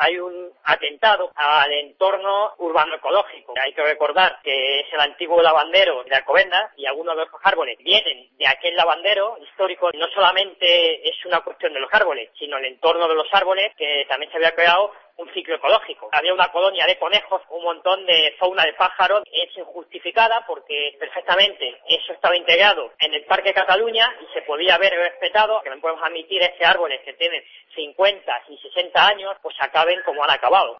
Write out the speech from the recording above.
hay un atentado al entorno urbano ecológico. Hay que recordar que es el antiguo lavandero de Alcobendas y algunos de los árboles vienen de aquel lavandero histórico. No solamente es una cuestión de los árboles, sino el entorno de los árboles, que también se había creado un ciclo ecológico. Había una colonia de conejos, un montón de fauna de pájaros. Es injustificada porque perfectamente eso estaba integrado en el Parque Cataluña y se podía haber respetado, que no podemos admitir árboles que tienen 50 y 60 años, pues acaben como han acabado.